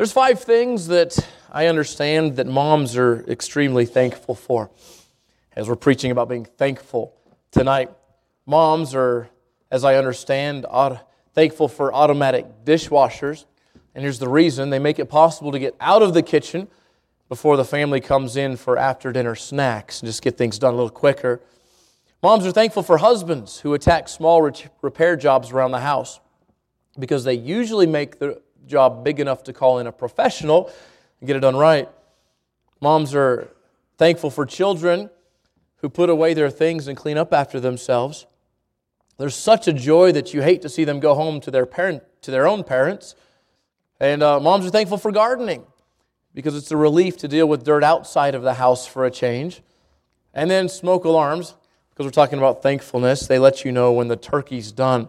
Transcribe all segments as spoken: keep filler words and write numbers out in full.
There's five things that I understand that moms are extremely thankful for. As we're preaching about being thankful tonight, moms are, as I understand, thankful for automatic dishwashers. And here's the reason. They make it possible to get out of the kitchen before the family comes in for after-dinner snacks and just get things done a little quicker. Moms are thankful for husbands who attack small repair jobs around the house because they usually make the job big enough to call in a professional and get it done right. Moms are thankful for children who put away their things and clean up after themselves. There's such a joy that you hate to see them go home to their parent, to their own parents. And uh, moms are thankful for gardening because it's a relief to deal with dirt outside of the house for a change. And then smoke alarms, because we're talking about thankfulness. They let you know when the turkey's done.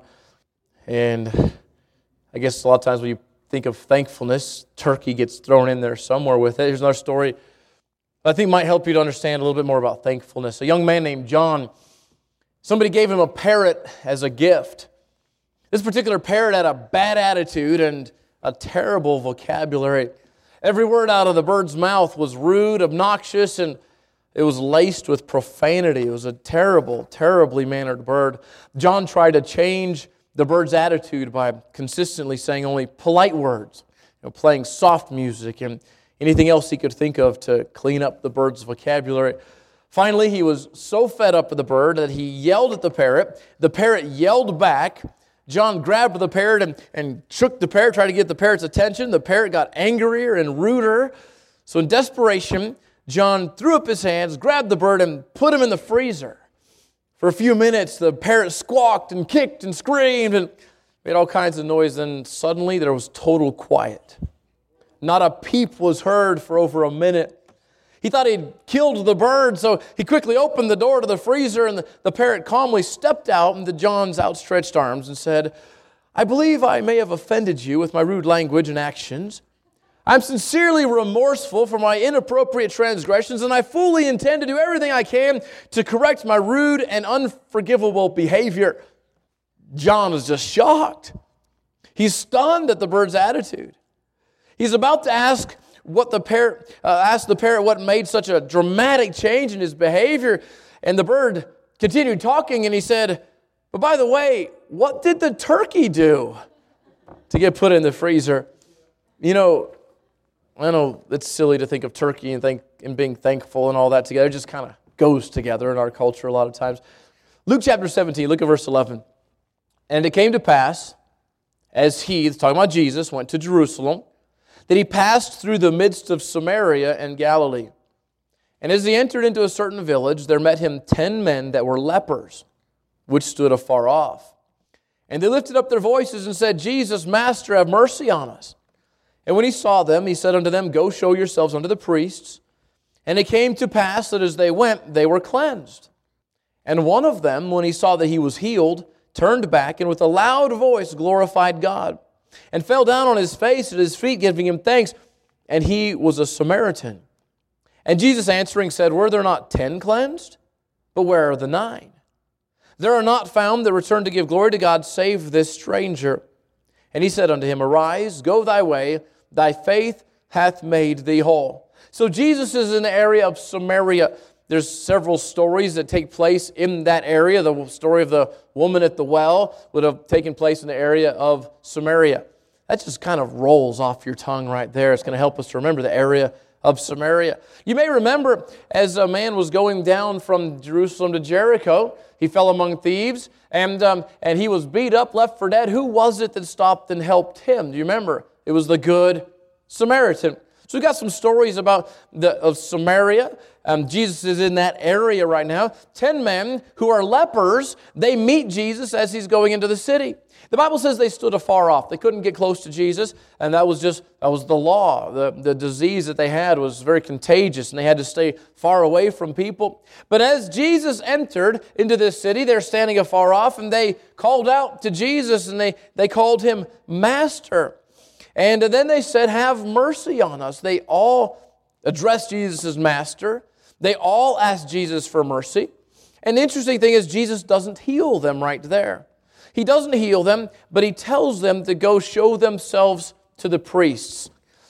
And I guess a lot of times when you think of thankfulness, turkey gets thrown in there somewhere with it. Here's another story I think might help you to understand a little bit more about thankfulness. A young man named John, somebody gave him a parrot as a gift. This particular parrot had a bad attitude and a terrible vocabulary. Every word out of the bird's mouth was rude, obnoxious, and it was laced with profanity. It was a terrible, terribly mannered bird. John tried to change the bird's attitude by consistently saying only polite words, you know, playing soft music and anything else he could think of to clean up the bird's vocabulary. Finally, he was so fed up with the bird that he yelled at the parrot. The parrot yelled back. John grabbed the parrot and, and shook the parrot, tried to get the parrot's attention. The parrot got angrier and ruder. So in desperation, John threw up his hands, grabbed the bird, and put him in the freezer. For a few minutes, the parrot squawked and kicked and screamed and made all kinds of noise. Then suddenly there was total quiet. Not a peep was heard for over a minute. He thought he'd killed the bird, so he quickly opened the door to the freezer, and the, the parrot calmly stepped out into John's outstretched arms and said, "I believe I may have offended you with my rude language and actions. I'm sincerely remorseful for my inappropriate transgressions, and I fully intend to do everything I can to correct my rude and unforgivable behavior." John is just shocked. He's stunned at the bird's attitude. He's about to ask what the parrot uh, ask the parrot what made such a dramatic change in his behavior, and the bird continued talking, and he said, "But by the way, what did the turkey do to get put in the freezer?" You know, I know it's silly to think of turkey and think and being thankful and all that together. It just kind of goes together in our culture a lot of times. Luke chapter seventeen, look at verse eleven. "And it came to pass, as he," talking about Jesus, "went to Jerusalem, that he passed through the midst of Samaria and Galilee. And as he entered into a certain village, there met him ten men that were lepers, which stood afar off. And they lifted up their voices and said, 'Jesus, Master, have mercy on us.' And when he saw them, he said unto them, 'Go show yourselves unto the priests.' And it came to pass that as they went, they were cleansed. And one of them, when he saw that he was healed, turned back, and with a loud voice glorified God, and fell down on his face at his feet, giving him thanks. And he was a Samaritan. And Jesus answering said, 'Were there not ten cleansed? But where are the nine? There are not found that return to give glory to God, save this stranger.' And he said unto him, 'Arise, go thy way, thy faith hath made thee whole.'" So Jesus is in the area of Samaria. There's several stories that take place in that area. The story of the woman at the well would have taken place in the area of Samaria. That just kind of rolls off your tongue right there. It's going to help us to remember the area of Samaria. You may remember as a man was going down from Jerusalem to Jericho, he fell among thieves, and, um, and he was beat up, left for dead. Who was it that stopped and helped him? Do you remember? It was the Good Samaritan. So we've got some stories about the of Samaria. Um, Jesus is in that area right now. Ten men who are lepers, they meet Jesus as he's going into the city. The Bible says they stood afar off. They couldn't get close to Jesus, and that was just, that was the law. The, the disease that they had was very contagious, and they had to stay far away from people. But as Jesus entered into this city, they're standing afar off, and they called out to Jesus, and they, they called him Master. And then they said, "Have mercy on us." They all addressed Jesus as Master. They all asked Jesus for mercy. And the interesting thing is Jesus doesn't heal them right there. He doesn't heal them, but he tells them to go show themselves to the priests.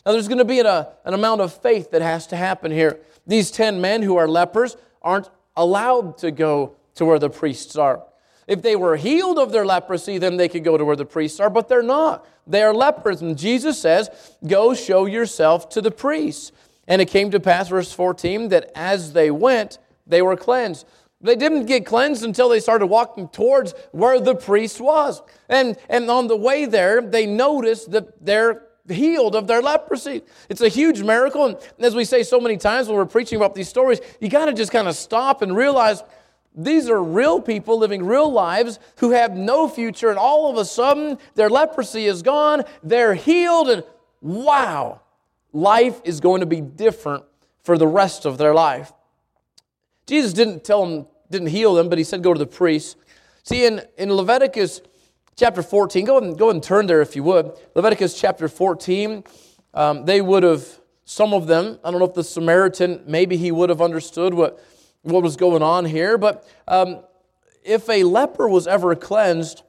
Now there's going to be an, a, an amount of faith that has to happen here. These ten men who are lepers aren't allowed to go to where the priests are. If they were healed of their leprosy, then they could go to where the priests are, but they're not. They are lepers, and Jesus says, go show yourself to the priests. And it came to pass, verse fourteen, that as they went, they were cleansed. They didn't get cleansed until they started walking towards where the priest was. And, and on the way there, they noticed that they're healed of their leprosy. It's a huge miracle. And as we say so many times when we're preaching about these stories, you got to just kind of stop and realize these are real people living real lives who have no future, and all of a sudden their leprosy is gone, they're healed, and wow, life is going to be different for the rest of their life. Jesus didn't tell them, didn't heal them, but he said go to the priest. See, in, in Leviticus chapter fourteen, go and go and turn there if you would. Leviticus chapter fourteen, um, they would have, some of them, I don't know if the Samaritan, maybe he would have understood what what was going on here, but um, if a leper was ever cleansed,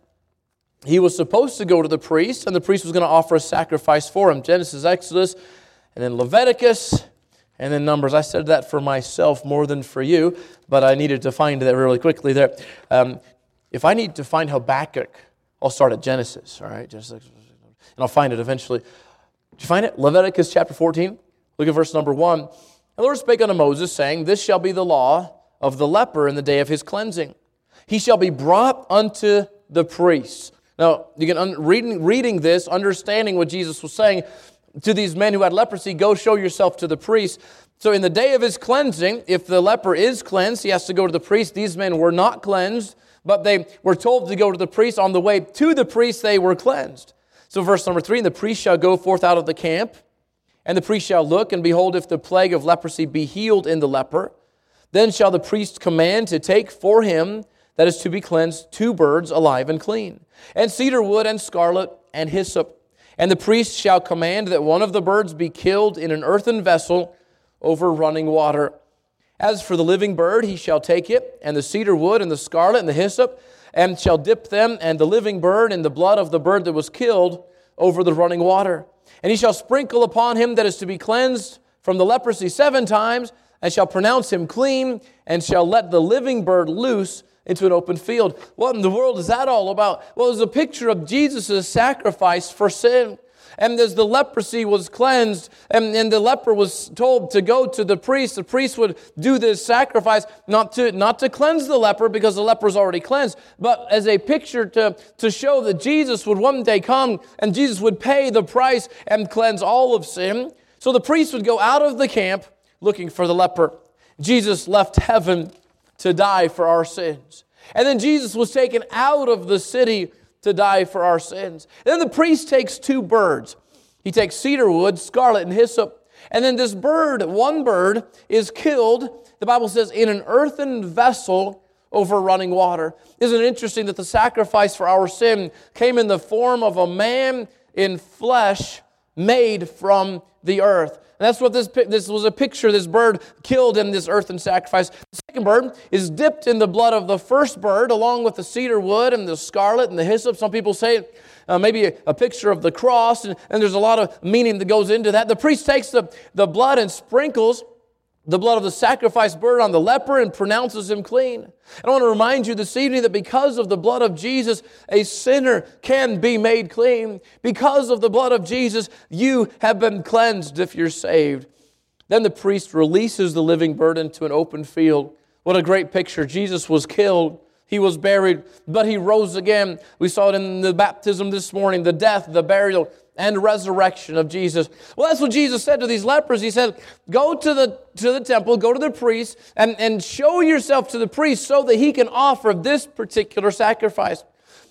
he was supposed to go to the priest, and the priest was going to offer a sacrifice for him. Genesis, Exodus, and then Leviticus, and then Numbers. I said that for myself more than for you, but I needed to find that really quickly there. Um, if I need to find Habakkuk, I'll start at Genesis, all right? Genesis, and I'll find it eventually. Did you find it? Leviticus chapter fourteen. Look at verse number one. The Lord spake unto Moses, saying, this shall be the law of the leper in the day of his cleansing. He shall be brought unto the priests. Now, you can, un- reading, reading this, understanding what Jesus was saying to these men who had leprosy, go show yourself to the priest. So in the day of his cleansing, if the leper is cleansed, he has to go to the priest. These men were not cleansed, but they were told to go to the priest. On the way to the priest, they were cleansed. So verse number three, and the priest shall go forth out of the camp, and the priest shall look, and behold, if the plague of leprosy be healed in the leper, then shall the priest command to take for him that is to be cleansed two birds alive and clean, and cedar wood and scarlet and hyssop. And the priest shall command that one of the birds be killed in an earthen vessel over running water. As for the living bird, he shall take it, and the cedar wood and the scarlet and the hyssop, and shall dip them and the living bird in the blood of the bird that was killed over the running water. And he shall sprinkle upon him that is to be cleansed from the leprosy seven times, and shall pronounce him clean, and shall let the living bird loose into an open field. What in the world is that all about? Well, it's a picture of Jesus' sacrifice for sin. And as the leprosy was cleansed, and, and the leper was told to go to the priest, the priest would do this sacrifice, not to not to cleanse the leper, because the leper is already cleansed, but as a picture to, to show that Jesus would one day come, and Jesus would pay the price and cleanse all of sin. So the priest would go out of the camp looking for the leper. Jesus left heaven to die for our sins. And then Jesus was taken out of the city to die for our sins. Then the priest takes two birds. He takes cedar wood, scarlet, and hyssop. And then this bird, one bird, is killed, the Bible says, in an earthen vessel over running water. Isn't it interesting that the sacrifice for our sin came in the form of a man in flesh made from the earth? And that's what this this was a picture, this bird killed in this earthen sacrifice. The second bird is dipped in the blood of the first bird, along with the cedar wood and the scarlet and the hyssop. Some people say uh, maybe a, a picture of the cross, and, and there's a lot of meaning that goes into that. The priest takes the, the blood and sprinkles the blood of the sacrificed bird on the leper and pronounces him clean. And I want to remind you this evening that because of the blood of Jesus, a sinner can be made clean. Because of the blood of Jesus, you have been cleansed if you're saved. Then the priest releases the living bird into an open field. What a great picture. Jesus was killed. He was buried, but he rose again. We saw it in the baptism this morning, the death, the burial, and resurrection of Jesus. Well, that's what Jesus said to these lepers. He said, go to the to the temple, go to the priest, and, and show yourself to the priest so that he can offer this particular sacrifice.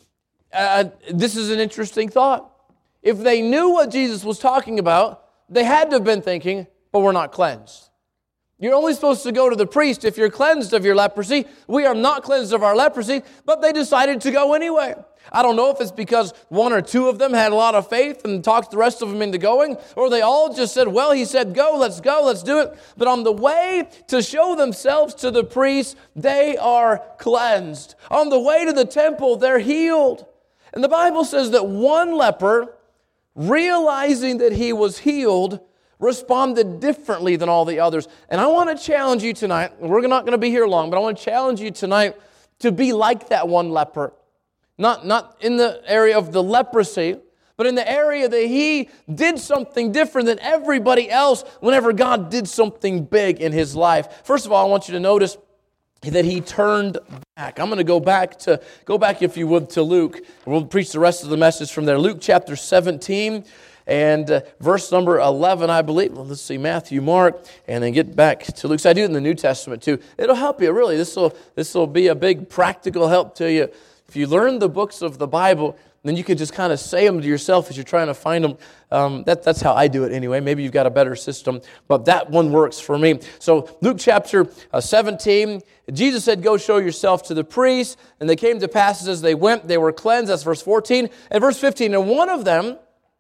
Uh, this is an interesting thought. If they knew what Jesus was talking about, they had to have been thinking, but we're not cleansed. You're only supposed to go to the priest if you're cleansed of your leprosy. We are not cleansed of our leprosy, but they decided to go anyway. I don't know if it's because one or two of them had a lot of faith and talked the rest of them into going, or they all just said, well, he said, go, let's go, let's do it. But on the way to show themselves to the priest, they are cleansed. On the way to the temple, they're healed. And the Bible says that one leper realizing that he was healed, responded differently than all the others. And I want to challenge you tonight, we're not going to be here long, but I want to challenge you tonight to be like that one leper. Not, not in the area of the leprosy, but in the area that he did something different than everybody else whenever God did something big in his life. First of all, I want you to notice that he turned back. I'm going to go back to, go back if you would to Luke. We'll preach the rest of the message from there. Luke chapter seventeen and uh, verse number eleven, I believe. Well, let's see, Matthew, Mark, and then get back to Luke. So I do it in the New Testament too. It'll help you, really. This will, this will be a big practical help to you. If you learn the books of the Bible, then you can just kind of say them to yourself as you're trying to find them. Um, that, that's how I do it anyway. Maybe you've got a better system, but that one works for me. So Luke chapter uh, seventeen, Jesus said, "Go show yourself to the priests." And they came to pass as they went, they were cleansed. That's verse fourteen. And verse fifteen, and one of them,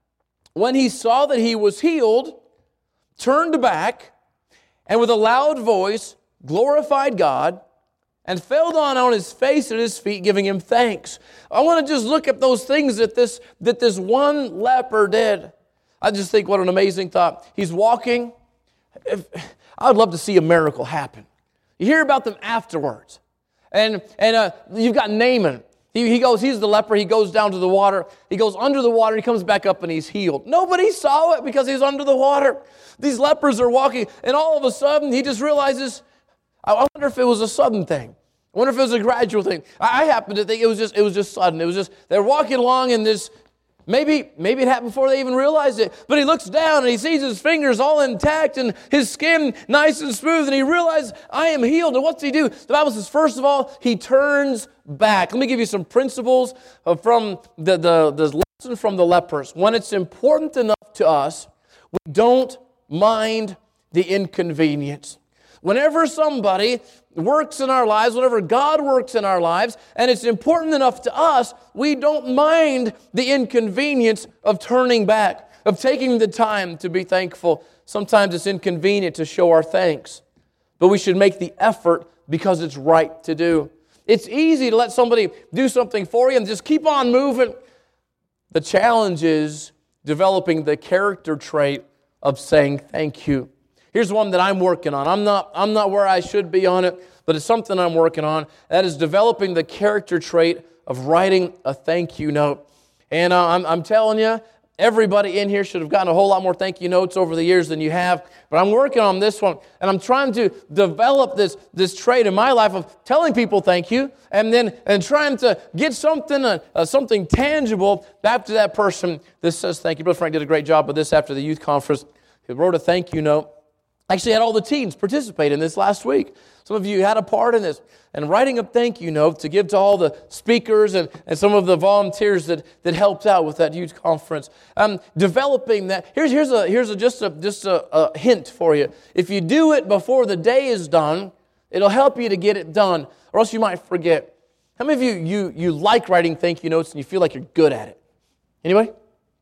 when he saw that he was healed, turned back, and with a loud voice glorified God, and fell down on his face at his feet, giving him thanks. I want to just look at those things that this, that this one leper did. I just think what an amazing thought. He's walking. If, I would love to see a miracle happen. You hear about them afterwards. And, and uh, you've got Naaman. He, he goes, he's the leper, he goes down to the water. He goes under the water, he comes back up and he's healed. Nobody saw it because he's under the water. These lepers are walking, and all of a sudden he just realizes, I wonder if it was a sudden thing. I wonder if it was a gradual thing. I happen to think it was just it was just sudden. It was just, they're walking along and this, maybe, maybe it happened before they even realized it. But he looks down and he sees his fingers all intact and his skin nice and smooth, and he realizes, I am healed. And what's he do? The Bible says, first of all, he turns back. Let me give you some principles from the, the, the lesson from the lepers. When it's important enough to us, we don't mind the inconvenience. Whenever somebody works in our lives, whenever God works in our lives, and it's important enough to us, we don't mind the inconvenience of turning back, of taking the time to be thankful. Sometimes it's inconvenient to show our thanks, but we should make the effort because it's right to do. It's easy to let somebody do something for you and just keep on moving. The challenge is developing the character trait of saying thank you. Here's one that I'm working on. I'm not, I'm not where I should be on it, but it's something I'm working on. That is developing the character trait of writing a thank you note. And uh, I'm, I'm telling you, everybody in here should have gotten a whole lot more thank you notes over the years than you have. But I'm working on this one, and I'm trying to develop this, this trait in my life of telling people thank you, and then and trying to get something uh, uh, something tangible back to that person that says thank you. Brother Frank did a great job with this after the youth conference. He wrote a thank you note. Actually had all the teens participate in this last week. Some of you had a part in this. And writing a thank you note to give to all the speakers and, and some of the volunteers that, that helped out with that youth conference. Um, developing that. Here's, here's, a, here's a, just, a, just a, a hint for you. If you do it before the day is done, it'll help you to get it done, or else you might forget. How many of you, you, you like writing thank you notes and you feel like you're good at it? Anyway?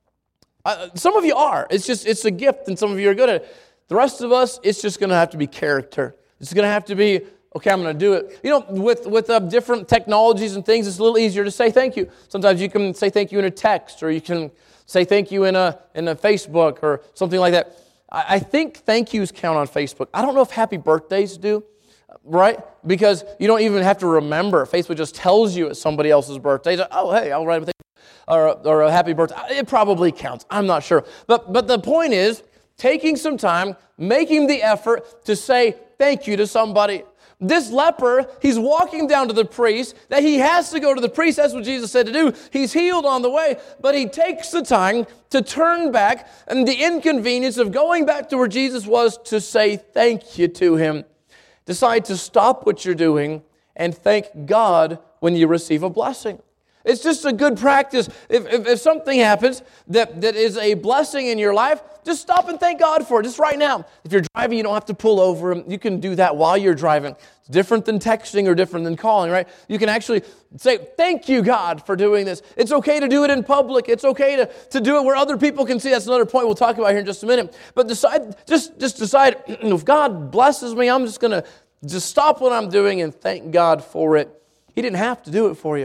Uh, some of you are. It's just, it's a gift, and some of you are good at it. The rest of us, it's just going to have to be character. It's going to have to be, okay, I'm going to do it. You know, with, with uh, different technologies and things, it's a little easier to say thank you. Sometimes you can say thank you in a text, or you can say thank you in a in a Facebook or something like that. I, I think thank yous count on Facebook. I don't know if happy birthdays do, right? Because you don't even have to remember. Facebook just tells you it's somebody else's birthday. So, oh, hey, I'll write a thank you. Or, or a happy birthday. It probably counts. I'm not sure. But But the point is, taking some time, making the effort to say thank you to somebody. This leper, he's walking down to the priest, that he has to go to the priest. That's what Jesus said to do. He's healed on the way, but he takes the time to turn back, and the inconvenience of going back to where Jesus was to say thank you to him. Decide to stop what you're doing and thank God when you receive a blessing. It's just a good practice. If, if, if something happens that, that is a blessing in your life, just stop and thank God for it, just right now. If you're driving, you don't have to pull over. You can do that while you're driving. It's different than texting or different than calling, right? You can actually say, thank you, God, for doing this. It's okay to do it in public. It's okay to, to do it where other people can see. That's another point we'll talk about here in just a minute. But decide, just, just decide, if God blesses me, I'm just going to just stop what I'm doing and thank God for it. He didn't have to do it for you.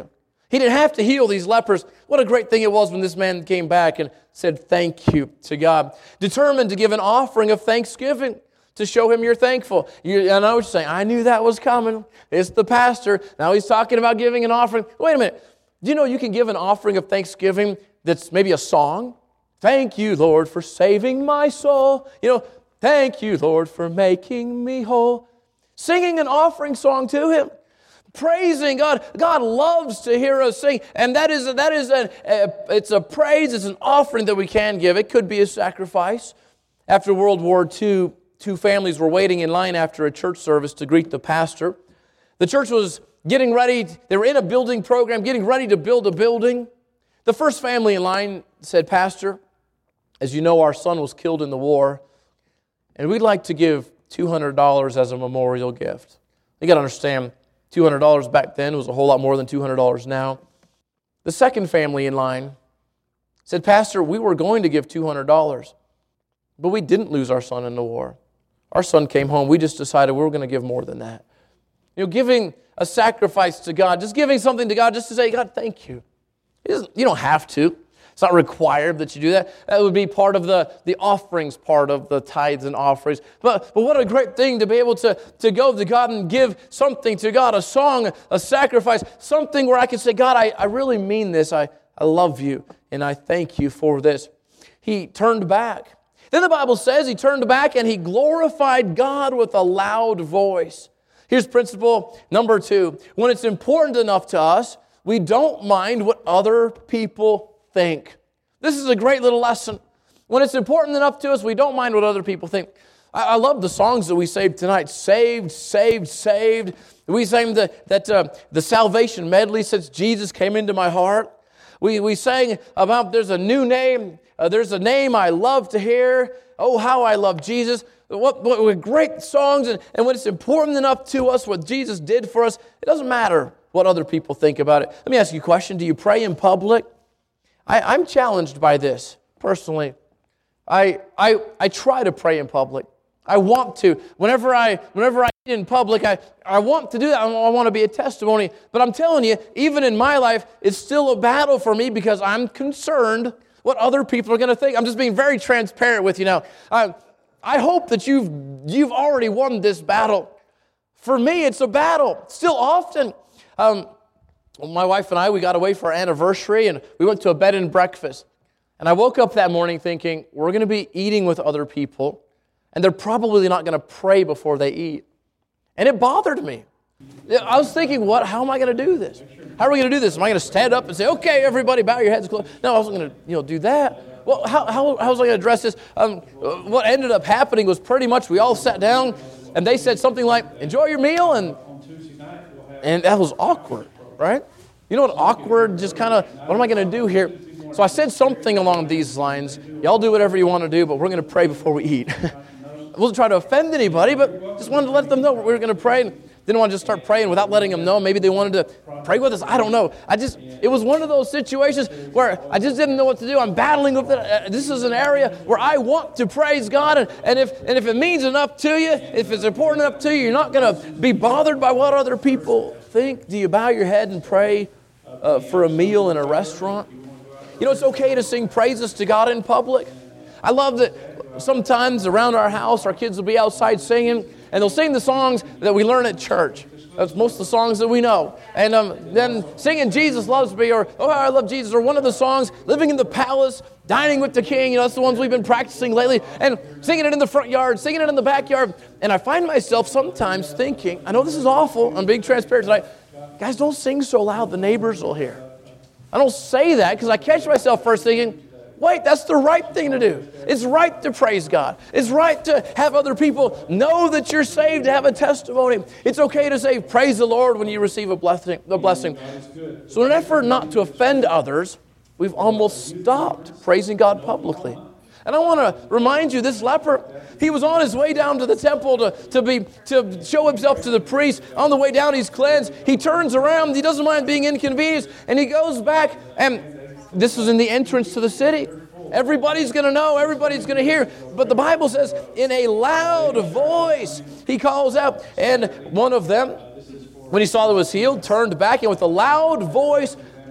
He didn't have to heal these lepers. What a great thing it was when this man came back and said thank you to God. Determined to give an offering of thanksgiving to show Him you're thankful. You, I know what you're saying. I knew that was coming. It's the pastor. Now he's talking about giving an offering. Wait a minute. Do you know you can give an offering of thanksgiving that's maybe a song? Thank you, Lord, for saving my soul. You know, thank you, Lord, for making me whole. Singing an offering song to Him. Praising God. God loves to hear us sing. And that is, that is a, a, it's a praise, it's an offering that we can give. It could be a sacrifice. After World War Two, two families were waiting in line after a church service to greet the pastor. The church was getting ready. They were in a building program, getting ready to build a building. The first family in line said, Pastor, as you know, our son was killed in the war, and we'd like to give two hundred dollars as a memorial gift. You got to understand, two hundred dollars back then was a whole lot more than two hundred dollars now. The second family in line said, Pastor, we were going to give two hundred dollars, but we didn't lose our son in the war. Our son came home. We just decided we were going to give more than that. You know, giving a sacrifice to God, just giving something to God just to say, God, thank you. You don't have to. It's not required that you do that. That would be part of the, the offerings part of the tithes and offerings. But, but what a great thing to be able to, to go to God and give something to God, a song, a sacrifice, something where I can say, God, I, I really mean this. I, I love you, and I thank you for this. He turned back. Then the Bible says he turned back and he glorified God with a loud voice. Here's principle number two. When it's important enough to us, we don't mind what other people think. This is a great little lesson. When it's important enough to us, we don't mind what other people think. I, I love the songs that we saved tonight. Saved, saved, saved. We sang the, that uh, the salvation medley since Jesus came into my heart. We, we sang about there's a new name. Uh, there's a name I love to hear. Oh, how I love Jesus. What, what, what great songs. And, and when it's important enough to us, what Jesus did for us, it doesn't matter what other people think about it. Let me ask you a question. Do you pray in public? I, I'm challenged by this, personally. I, I, I try to pray in public. I want to. Whenever I whenever I eat in public, I, I want to do that. I, I want to be a testimony. But I'm telling you, even in my life, it's still a battle for me because I'm concerned what other people are going to think. I'm just being very transparent with you now. I, I hope that you've you've already won this battle. For me, it's a battle. Still often. Um, my wife and I, we got away for our anniversary, and we went to a bed and breakfast. And I woke up that morning thinking, we're going to be eating with other people, and they're probably not going to pray before they eat. And it bothered me. I was thinking, what? How am I going to do this? How are we going to do this? Am I going to stand up and say, okay, everybody, bow your heads closed? No, I wasn't going to you know, do that. Well, how, how, how was I going to address this? Um, what ended up happening was pretty much we all sat down, and they said something like, enjoy your meal, and and that was awkward, right? You know what awkward, just kind of, what am I going to do here? So I said something along these lines. Y'all do whatever you want to do, but we're going to pray before we eat. I wasn't trying to offend anybody, but just wanted to let them know we were going to pray. And didn't want to just start praying without letting them know. Maybe they wanted to pray with us. I don't know. I just, it was one of those situations where I just didn't know what to do. I'm battling with it. This is an area where I want to praise God. And, and if and if it means enough to you, if it's important enough to you, you're not going to be bothered by what other people think. Do you bow your head and pray uh, for a meal in a restaurant? You know, it's okay to sing praises to God in public. I love that sometimes around our house, our kids will be outside singing, and they'll sing the songs that we learn at church. That's most of the songs that we know. And um, then singing Jesus Loves Me, or Oh, How I Love Jesus, or one of the songs, Living in the Palace, Dining with the King. You know, that's the ones we've been practicing lately. And singing it in the front yard, singing it in the backyard. And I find myself sometimes thinking, I know this is awful, I'm being transparent tonight, guys, don't sing so loud the neighbors will hear. I don't say that because I catch myself first thinking, wait, that's the right thing to do. It's right to praise God. It's right to have other people know that you're saved, to have a testimony. It's okay to say, praise the Lord when you receive a blessing. A blessing. So in an effort not to offend others, we've almost stopped praising God publicly. And I want to remind you, this leper, he was on his way down to the temple to, to, be, to show himself to the priest. On the way down, he's cleansed. He turns around. He doesn't mind being inconvenienced. And he goes back, and this was in the entrance to the city. Everybody's going to know. Everybody's going to hear. But the Bible says, in a loud voice, he calls out. And one of them, when he saw that was healed, turned back and with a loud voice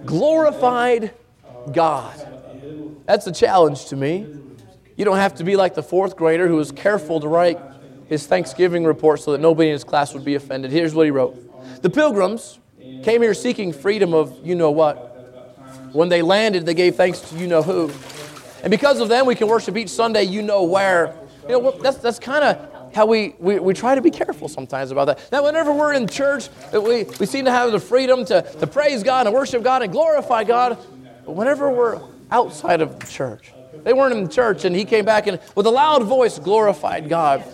glorified God. That's a challenge to me. You don't have to be like the fourth grader who was careful to write his Thanksgiving report so that nobody in his class would be offended. Here's what he wrote. The Pilgrims came here seeking freedom of you-know-what. When they landed, they gave thanks to you-know-who. And because of them, we can worship each Sunday you-know-where. You know, that's that's kind of how we, we, we try to be careful sometimes about that. Now, whenever we're in church, we, we seem to have the freedom to, to praise God and worship God and glorify God. But whenever we're outside of the church, they weren't in the church, and he came back and with a loud voice glorified God.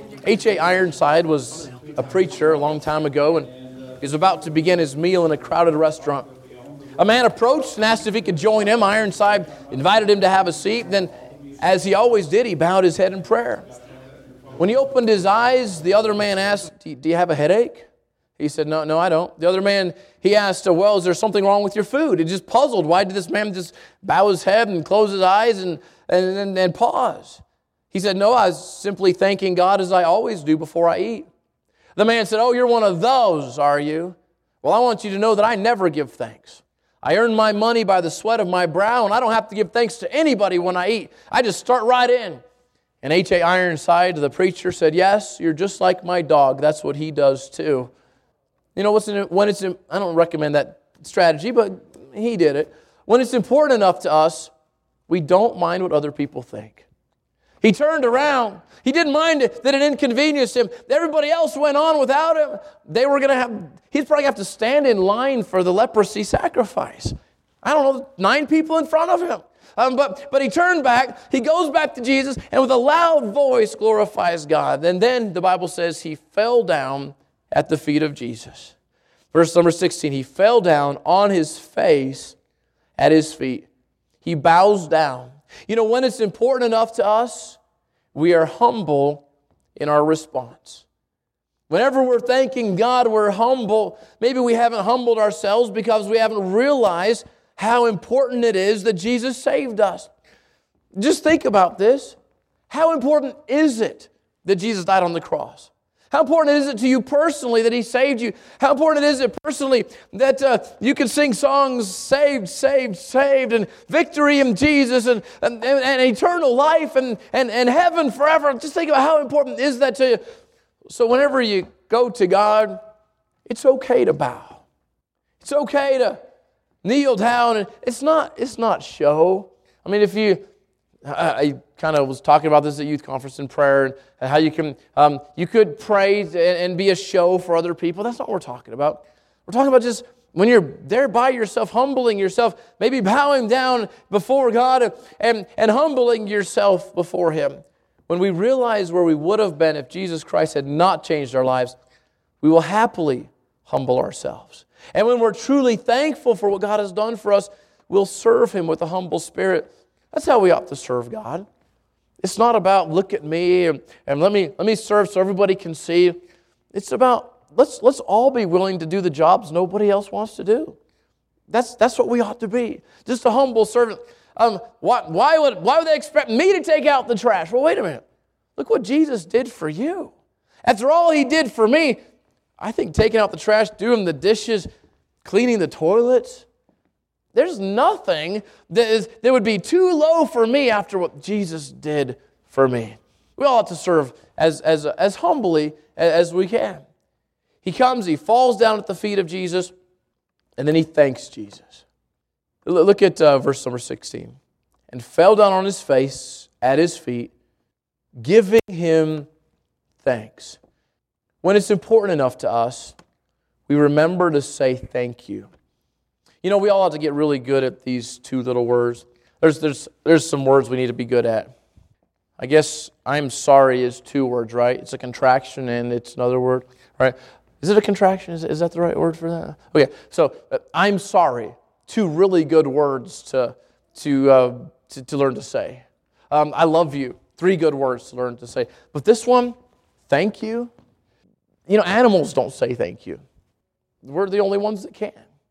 H A Ironside was a preacher a long time ago, and he was about to begin his meal in a crowded restaurant. A man approached and asked if he could join him. Ironside invited him to have a seat. Then, as he always did, he bowed his head in prayer. When he opened his eyes, the other man asked, do you have a headache? He said, no, no, I don't. The other man, he asked, well, is there something wrong with your food? He just puzzled. Why did this man just bow his head and close his eyes and, and, and, and pause? He said, no, I was simply thanking God as I always do before I eat. The man said, oh, you're one of those, are you? Well, I want you to know that I never give thanks. I earn my money by the sweat of my brow, and I don't have to give thanks to anybody when I eat. I just start right in. And H A Ironside, the preacher, said, yes, you're just like my dog. That's what he does too. You know, what's in it, when it's in, I don't recommend that strategy, but he did it. When it's important enough to us, we don't mind what other people think. He turned around. He didn't mind it, that it inconvenienced him. Everybody else went on without him. They were going to have, he'd probably have to stand in line for the leprosy sacrifice. I don't know, nine people in front of him. Um, but, but he turned back. He goes back to Jesus and with a loud voice glorifies God. And then the Bible says he fell down at the feet of Jesus. Verse number sixteen, he fell down on his face at his feet. He bows down. You know, when it's important enough to us, we are humble in our response. Whenever we're thanking God, we're humble. Maybe we haven't humbled ourselves because we haven't realized how important it is that Jesus saved us. Just think about this. How important is it that Jesus died on the cross? How important is it to you personally that He saved you? How important is it personally that uh, you can sing songs, saved, saved, saved, and victory in Jesus, and, and, and eternal life, and, and, and heaven forever? Just think about how important is that to you. So whenever you go to God, it's okay to bow. It's okay to kneel down. And it's not, it's not show. I mean, if you... I kind of was talking about this at youth conference in prayer and how you can um, you could pray and, and be a show for other people. That's not what we're talking about. We're talking about just when you're there by yourself, humbling yourself, maybe bowing down before God and, and humbling yourself before Him. When we realize where we would have been if Jesus Christ had not changed our lives, we will happily humble ourselves. And when we're truly thankful for what God has done for us, we'll serve Him with a humble spirit. That's how we ought to serve God. It's not about look at me and, and let me let me serve so everybody can see. It's about let's let's all be willing to do the jobs nobody else wants to do. That's that's what we ought to be. Just a humble servant. Um, why, why would why would they expect me to take out the trash? Well, wait a minute. Look what Jesus did for you. After all He did for me, I think taking out the trash, doing the dishes, cleaning the toilets, there's nothing that, is, that would be too low for me after what Jesus did for me. We all have to serve as, as, as humbly as we can. He comes, he falls down at the feet of Jesus, and then he thanks Jesus. Look at uh, verse number sixteen. And fell down on his face at his feet, giving him thanks. When it's important enough to us, we remember to say thank you. You know, we all have to get really good at these two little words. There's there's there's some words we need to be good at. I guess I'm sorry is two words, right? It's a contraction and it's another word, right? Is it a contraction? Is, is that the right word for that? Okay, so uh, I'm sorry. Two really good words to to uh, to, to learn to say. Um, I love you. Three good words to learn to say. But this one, thank you. You know, animals don't say thank you. We're the only ones that can.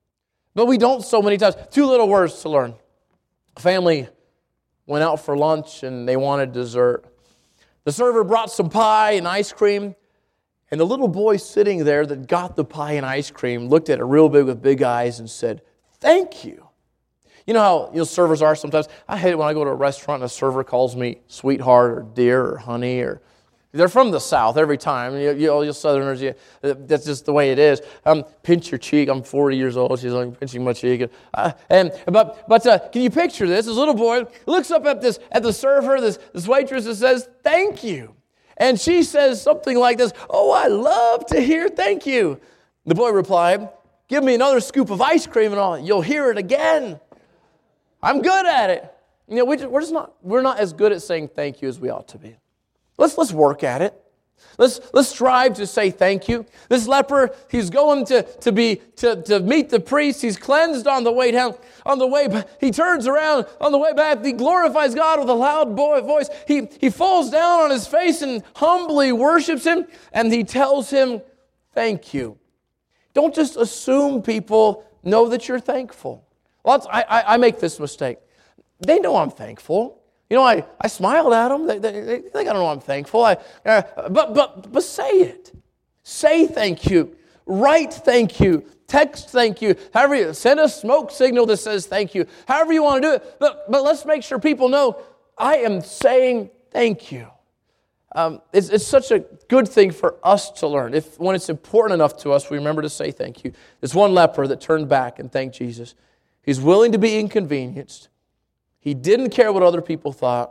But we don't so many times. Two little words to learn. A family went out for lunch and they wanted dessert. The server brought some pie and ice cream. And the little boy sitting there that got the pie and ice cream looked at it real big with big eyes and said, thank you. You know how you know, servers are sometimes? I hate it when I go to a restaurant and a server calls me sweetheart or dear or honey. Or they're from the South every time. You, you, all you Southerners, you, that's just the way it is. Um, pinch your cheek. I'm forty years old. She's like pinching my cheek. Uh, and but but uh, can you picture this? This little boy looks up at this at the server, this this waitress, and says, "Thank you." And she says something like this, "Oh, I love to hear thank you." The boy replied, "Give me another scoop of ice cream and I'll, you'll hear it again. I'm good at it." You know, we just, we're just not we're not as good at saying thank you as we ought to be. Let's let's work at it. Let's let's strive to say thank you. This leper, he's going to, to be to, to meet the priest. He's cleansed on the way down. On the way, he turns around on the way back. He glorifies God with a loud boy voice. He he falls down on his face and humbly worships Him, and he tells him, "Thank you." Don't just assume people know that you're thankful. Well, I, I, I make this mistake. They know I'm thankful. You know, I, I smiled at them. They, they, they think I don't know I'm thankful. I, uh, but, but, but say it. Say thank you. Write thank you. Text thank you. However you, send a smoke signal that says thank you. However you want to do it. But, but let's make sure people know I am saying thank you. Um, it's, it's such a good thing for us to learn. If when it's important enough to us, we remember to say thank you. There's one leper that turned back and thanked Jesus. He's willing to be inconvenienced. He didn't care what other people thought.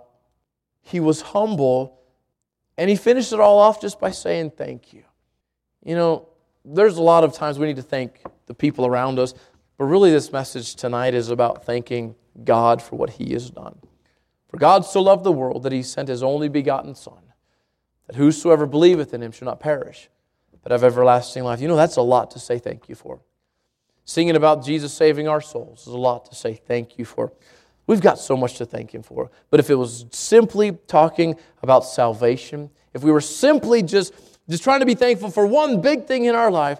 He was humble. And he finished it all off just by saying thank you. You know, there's a lot of times we need to thank the people around us. But really this message tonight is about thanking God for what He has done. For God so loved the world that He sent His only begotten Son, that whosoever believeth in Him shall not perish, but have everlasting life. You know, that's a lot to say thank you for. Singing about Jesus saving our souls is a lot to say thank you for. We've got so much to thank Him for. But if it was simply talking about salvation, if we were simply just, just trying to be thankful for one big thing in our life,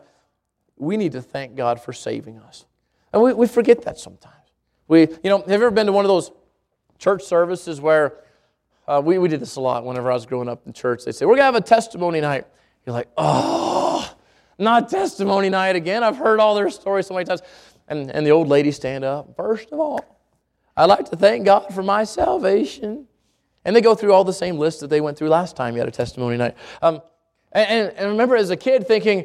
we need to thank God for saving us. And we, we forget that sometimes. We, you know, have you ever been to one of those church services where Uh, we, we did this a lot whenever I was growing up in church. They'd say, "We're going to have a testimony night." You're like, "Oh, not testimony night again. I've heard all their stories so many times." And, and the old lady stand up. "First of all, I'd like to thank God for my salvation." And they go through all the same list that they went through last time you had a testimony night. Um, and, and, and I remember as a kid thinking,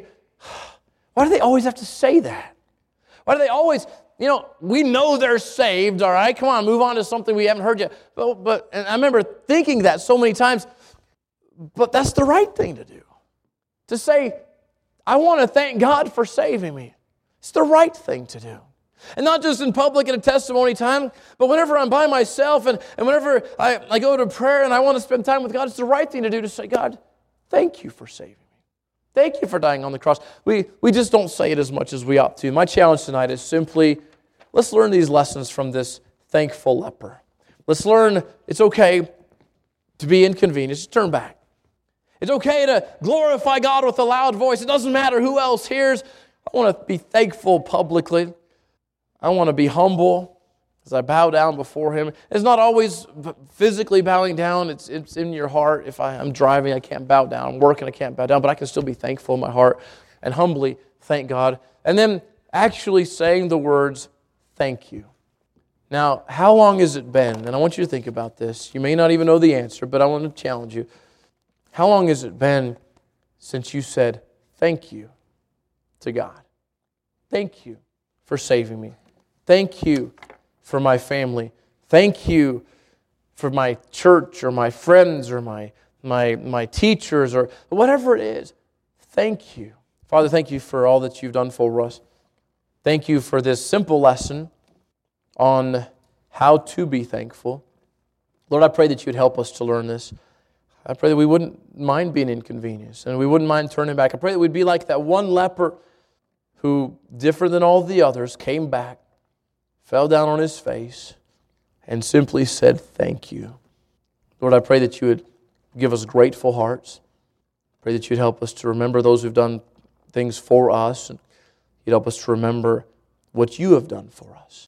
why do they always have to say that? Why do they always... You know, we know they're saved, all right? Come on, move on to something we haven't heard yet. But, but and I remember thinking that so many times, but that's the right thing to do. To say, I want to thank God for saving me. It's the right thing to do. And not just in public at a testimony time, but whenever I'm by myself and, and whenever I, I go to prayer and I want to spend time with God, it's the right thing to do to say, "God, thank you for saving me. Thank you for dying on the cross." We, we just don't say it as much as we ought to. My challenge tonight is simply, let's learn these lessons from this thankful leper. Let's learn it's okay to be inconvenienced. Turn back. It's okay to glorify God with a loud voice. It doesn't matter who else hears. I want to be thankful publicly. I want to be humble as I bow down before Him. It's not always physically bowing down. It's, it's in your heart. If I, I'm driving, I can't bow down. I'm working, I can't bow down. But I can still be thankful in my heart and humbly thank God. And then actually saying the words, "Thank you." Now, how long has it been? And I want you to think about this. You may not even know the answer, but I want to challenge you. How long has it been since you said thank you to God? Thank you for saving me. Thank you for my family. Thank you for my church or my friends or my, my, my teachers or whatever it is. Thank you. Father, thank you for all that you've done for us. Thank you for this simple lesson on how to be thankful. Lord, I pray that you'd help us to learn this. I pray that we wouldn't mind being inconvenienced and we wouldn't mind turning back. I pray that we'd be like that one leper who, different than all the others, came back, fell down on his face, and simply said, "Thank you." Lord, I pray that you would give us grateful hearts. I pray that you'd help us to remember those who've done things for us, and you'd help us to remember what you have done for us.